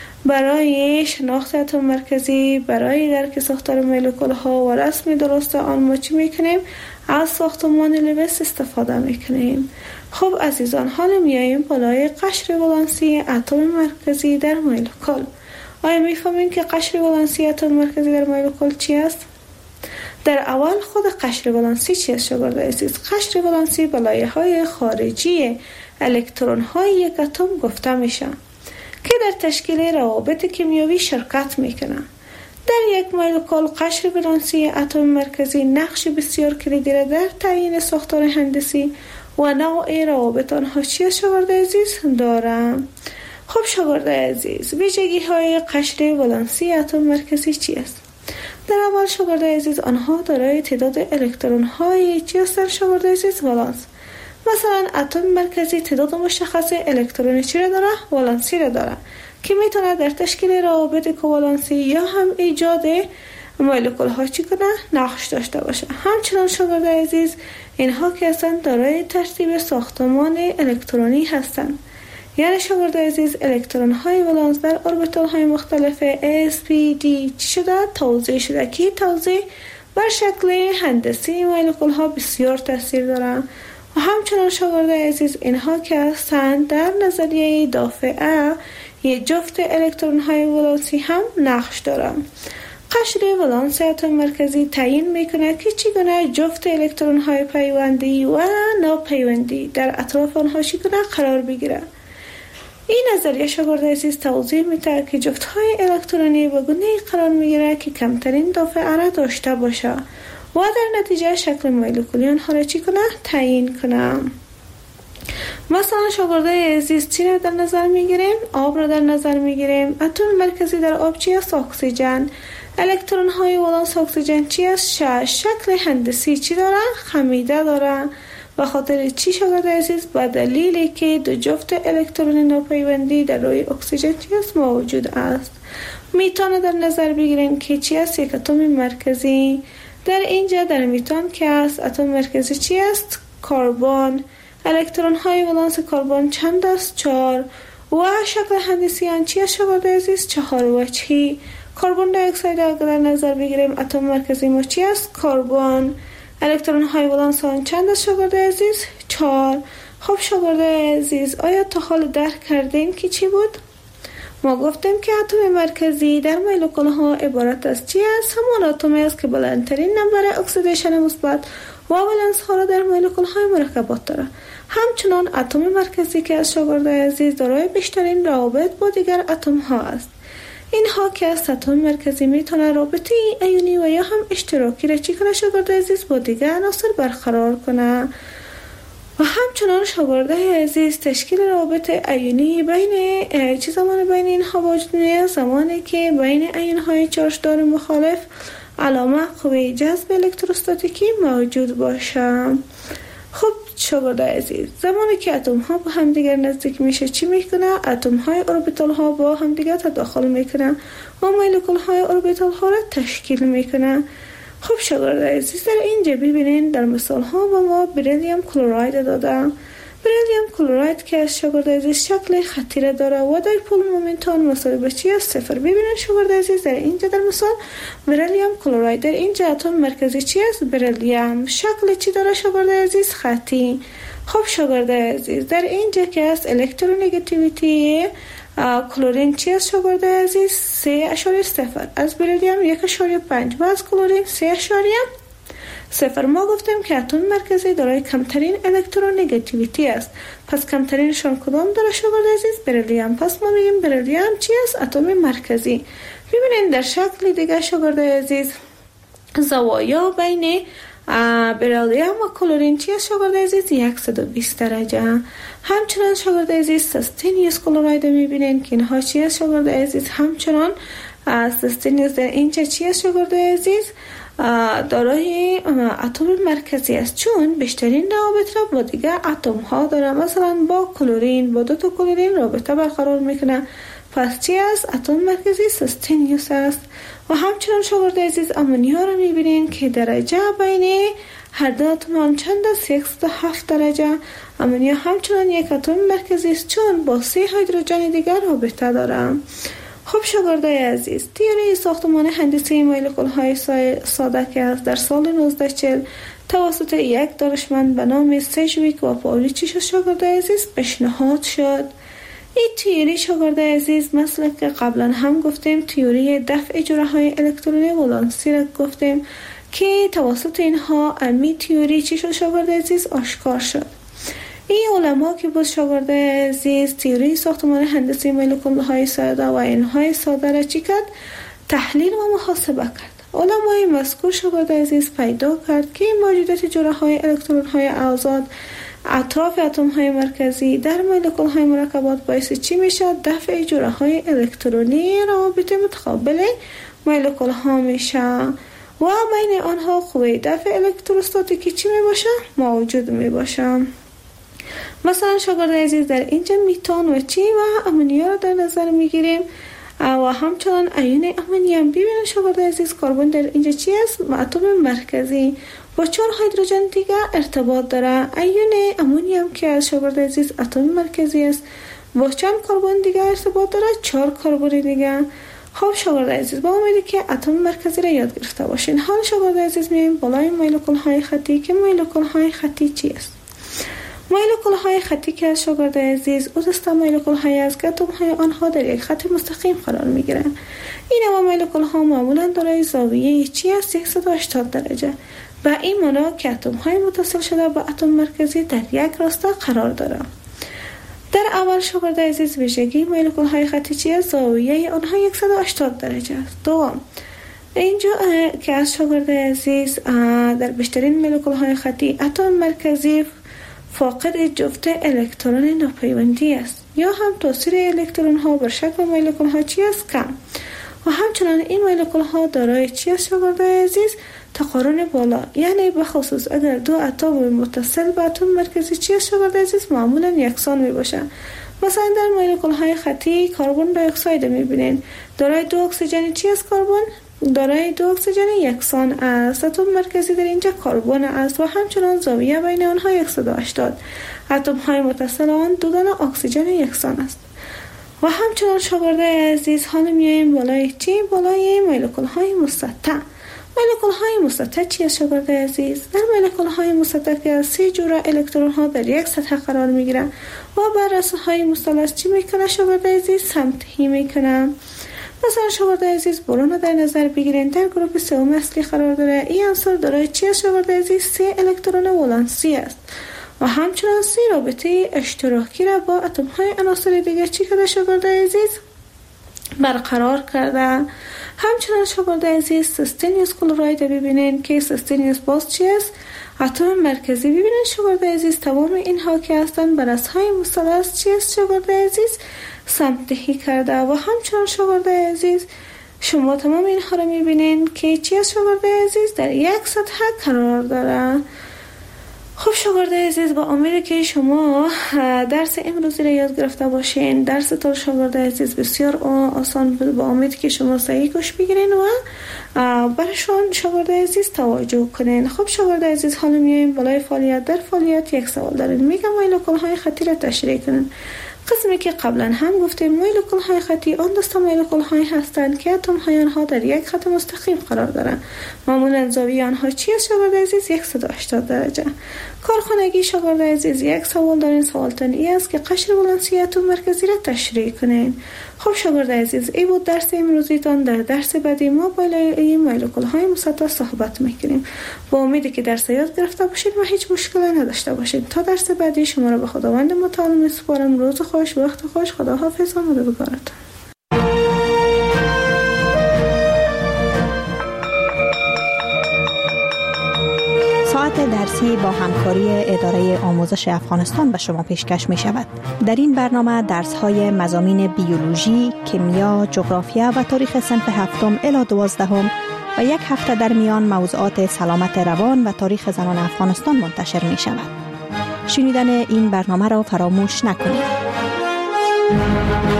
برای شناخت اتم مرکزی، برای درک ساختار مولکول ها و رسم درست آن ما چی میکنیم؟ از ساختمان لوئیس استفاده میکنیم. خب عزیزان، حالا میاییم بالای قشر ولانسی اتم مرکزی در مولکول. آیا میفهمین که قشر ولانسی اتم مرکزی در مولکول چی است؟ در اول خود قشر ولانسی چی است شاگرد عزیز؟ قشر ولانسی به لایه‌های خارجی الکترون های یک اتم گفته میشه که در تشکیل روابط کیمیایی شرکت میکنن. در یک مولکول قشر ولانسی اتم مرکزی نقش بسیار کلیدی را در تعیین ساختار هندسی و نوع روابط آنها چی است شاگرد عزیز دارم. خب شاگرد عزیز، ویژگی های قشر ولانسی اتم مرکزی چی است؟ در اول شاگرد عزیز، آنها دارای تعداد الکترون های چی هستند شاگرد عزیز؟ ولانس. مثلا اتم مرکزی تعداد مشخص الکترونی چی را داره؟ ولانسی را داره که میتونه در تشکیل روابط کوالانسی یا هم ایجاد مولکول ها چی کنه؟ نقش داشته باشه. همچنان شاگرد عزیز، اینها که هستند دارای ترتیب ساختمان الکترونی هستند. یعنی شاگرد عزیز، الکترون های ولانس در اوربیتال های مختلف S, P, D چی شده؟ توزیع شده که توزیع بر شکل هندسی مولکول ها بسیار تاثیر دارند. و همچنان شاگرد عزیز، اینها که هستند در نظریه دافعه یک جفت الکترون های ولانسی هم نقش دارند. قشر ولانس اتم مرکزی تعیین میکنه که چگونه جفت الکترون های پیوندی و ناپیوندی در اطراف آنها چگونه قرار بگیره. این نظریه شاگرد عزیز توضیح میده که جفت های الکترونی به گونه‌ای قرار میگیره که کمترین دافعه را داشته باشه و در نتیجه شکل مولکولی آنها را چی کنه؟ تعیین کنه. مثلا شاگرد عزیز، چی را در نظر میگیریم؟ آب را در نظر میگیریم. اتم مرکزی در آب چی است؟ اکسیژن. الکترون های ولانس اکسیژن چی است؟ شکل هندسی چی داره؟ خمیده داره. به خاطر چی شاگرد عزیز؟ به دلیلی که دو جفت الکترون ناپیوندی در روی اکسیژن چی است؟ موجود است. میتان در نظر بگیریم که چی است؟ یک اتم مرکزی. در اینجا در میتان که است، اتم مرکزی چی است؟ کربن. الکترون های ولانس کربن چند است؟ 4. و شکل هندسی آن چی است شاگرد عزیز؟ 4 وجهی. کربن دی اکساید اگر در نظر بگیریم، اتم مرکزی ما چی است؟ کربن. الکترون های ولانس آن چند است شاگرد عزیز؟ 4. خب شاگرد عزیز، آیا تا حال درک کردین که چی بود؟ ما گفتیم که اتم مرکزی در مولکول ها عبارت از چی است؟ همان اتمی است که بلندترین نمبر اکسیدیشن مثبت و ولنس ها را در مولکول های مرکبات داره. همچنان اتم مرکزی که از شاگرد عزیز دارای بیشترین روابط با دیگر اتم ها است. اینها که از اتم مرکزی میتونه رابطه ایونی و یا هم اشتراکی را چی کنه شاگرد عزیز؟ با دیگر عناصر برقرار کنه. و همچنان شاگرد عزیز، تشکیل روابط ایونی بین چه زمان بین اینها وجود میاد؟ زمانی که بین ایون های چارجدار مخالف علامه قوه جذب الکتروستاتیکی موجود باشه. خب شاگرد عزیز، زمانی که اتم ها با هم دیگر نزدیک میشه چی میکنه؟ اتم های اوربیتال ها با هم دیگر تداخل میکنه و مولکول های اوربیتال ها را تشکیل میکنه. خب شاگرد عزیز، در اینجا ببینین در مثال ها با ما بریلیوم کلراید دادم. بریلیوم کلراید که از شاگرد عزیز شکل خطی را داره و دایپول مومنتون مساوی به چی است؟ 0. ببینین شاگرد عزیز، در اینجا در مثال بریلیوم کلراید، در اینجا اتم مرکزی چی است؟ بریلیوم. شکل چی داره شاگرد عزیز؟ خطی. خب شاگرد عزیز، در اینجا که است الکترونگیتیویتی کلورین چی است شاگرد عزیز؟ 3.0. از بریلیوم 1.5 و از کلورین 3.0. ما گفتیم که اتم مرکزی دارای کمترین الکترونگیتیویتی است. پس کمترینشان کدام داره شاگرد عزیز؟ بریلیوم. پس ما میگیم بریلیوم چی است؟ اتم مرکزی. ببینید در شکل دیگه شاگرد عزیز، زوایا بین بریلیوم و کلورین چی است شاگرد عزیز؟ 120 درجه. همچنان شاگرد عزیز، سستینیوس کلراید میبینین که اینها چی است شاگرد عزیز؟ همچنان سستینیوس در اینجا چی است شاگرد عزیز؟ دارای اتم مرکزی است، چون بیشترین روابط را با دیگر اتم ها داره. مثلا با کلورین، با 2 تا کلورین رابطه برقرار میکنه. پس چی است؟ اتم مرکزی سستنیوس است. و همچنان شاگرد عزیز امونیا را میبینین که درجه بین هر دو اتم چند است؟ 107 درجه. امونیا همچنان یک اتم مرکزی است چون با 3 هیدروژن دیگر رابطه دارم. خب شاگردای عزیز، تئوری ساختمان هندسی مولکول های ساده که است در سال 1940 توسط یک دانشمند به نام سجویک و پاولیچ شاگردای عزیز پیشنهاد شد. این تئوری شاگردای عزیز مثل که قبلا هم گفتیم تئوری دفع جرعه های الکترونی ولانسی را گفتیم که توسط اینها امی تئوری چی شد شاگردای عزیز آشکار شد. این علما که بود شاگردای عزیز تئوری ساختمان هندسی مولکول های ساده و اینهای ساده را چی کرد؟ تحلیل و محاسبه کرد. علمای مذکور شاگردای عزیز پیدا کرد که موجودیت جرعه های الکترون های آزاد اطراف اتم های مرکزی در مولکول های مرکبات باعث چی میشه؟ دفع جرعه های الکترونی روابط متقابل مولکول ها میشه و بین آنها قوه دفع الکتروستاتیکی چی میباشه؟ موجود میباشه. مثلا شاگرد عزیز در اینجا میتان و چی و امونیا را در نظر میگیریم و همچنان ایون امونیم. ببینید شاگرد عزیز کربن در اینجا چی است؟ اتم مرکزی با 4 هیدروژن دیگه ارتباط داره. ایون امونیم که از شاگرد عزیز اتم مرکزی است با چند کربن دیگه ارتباط داره؟ 4 کربن دیگه. خب شاگرد عزیز با امیدی که اتم مرکزی را یاد گرفته باشین. حال شاگرد عزیز میایم بالای مولکول های خطی که مولکول های خطی چی است؟ مولکول های خطی که از شاگرد عزیز او دسته مولکول های است که اتم های آنها در یک خط مستقیم قرار می گیرند. این نوع مولکول ها معمولا دارای زاویه چی است؟ 180 درجه. به این معنا که اتم های متصل شده با اتم مرکزی در یک راسته قرار دارند. در اول شاگرد عزیز ویژگی مولکول های خطی چی است؟ زاویه آنها 180 درجه است. دوم اینجا که از شاگرد عزیز در بیشترین مولکول های خطی اتم مرکزی فاقد جفت الکترون ناپیوندی است یا هم تاثیر الکترون ها بر شکل مولکول ها چی است؟ کم. و همچنان این مولکول ها دارای چی است شاگرد عزیز؟ تقارن بالا، یعنی به خصوص اگر دو اتم متصل به اتم مرکزی چی است شاگرد عزیز؟ معمولا یکسان می باشند. مثلا در مولکول های خطی کربن دی اکساید میبینین دارای 2 اکسیژن چی است؟ کربن دارای 2 اکسیژن یکسان است. اتم مرکزی در اینجا کربن است و همچنان زاویه بین آنها 180. اتم های متصل آن 2 دانه اکسیژن یکسان است. و همچنان شاگرد عزیز حالا میایم بالای چی؟ بالای مولکول های مسطح. مولکول های مسطح چی است شاگرد عزیز؟ در مولکول های مسطح که 3 جوره الکترون ها در یک سطح قرار میگیرند و بر رأس های مثلث چی میکنه شاگرد عزیز؟ سمتهی میکنه. مثلا شاگرد عزیز برون در نظر بگیرین در گروپ سوم اصلی قرار داره. این عنصر دارای چی است شاگرد عزیز؟ 3 الکترون ولانسی است و همچنان 3 رابطه اشتراکی را با اتم های عناصر دیگر چی کرده شاگرد عزیز؟ برقرار کرده. همچنان شاگرد عزیز سستنیوس کلراید ببینین که سستنیوس باز چی است؟ اتم مرکزی. ببینین شاگرد عزیز تمام اینها که هستند بر رأس‌های مثلث چی است شاگرد عزیز؟ سمتهی کرده. و همچنان شاگرد عزیز شما تمام اینها را میبینین که چی است شاگرد عزیز؟ در یک سطح قرار داره. خب شاگرد عزیز با امید که شما درس امروزی را یاد گرفته باشین. درس تا شاگرد عزیز بسیار آسان بود. با امید که شما صحیح گوش بگیرین و برشان شاگرد عزیز توجه کنین. خب شاگرد عزیز حالا میایم بالای فعالیت. در فعالیت یک سوال دارین. میگم مولکول های خطی را تشریح کنین. قسمی که قبلا هم گفتیم مولکول های خطی آن دسته مولکول های هستند که اتم های آنها در یک خط مستقیم قرار دارند. معمولا زاویه آنها چی است شاگرد عزیز؟ 180 درجه. کارخانگی شاگرد عزیز یک سوال دارین. سوالتان این است که قشر ولانسی اتم مرکزی را تشریح کنین. خب شاگرد عزیز این بود درس امروزیتان. در درس بعدی ما بالای مولکول های مسطح صحبت میکنیم. با امیدی که درس یاد گرفته باشید و هیچ مشکلی نداشته باشید. تا درس بعدی شما را به خداوند متعال میسپارم. روز خوش، وقت خوش. خداحافظ و مددگارتان. ساعت درسی با همکاری اداره آموزش افغانستان به شما پیشکش می شود. در این برنامه درس های مضامین بیولوژی، کیمیا، جغرافیا و تاریخ صنف 7 الی 12 و یک هفته در میان موضوعات سلامت روان و تاریخ زنان افغانستان منتشر می شود. شنیدن این برنامه را فراموش نکنید.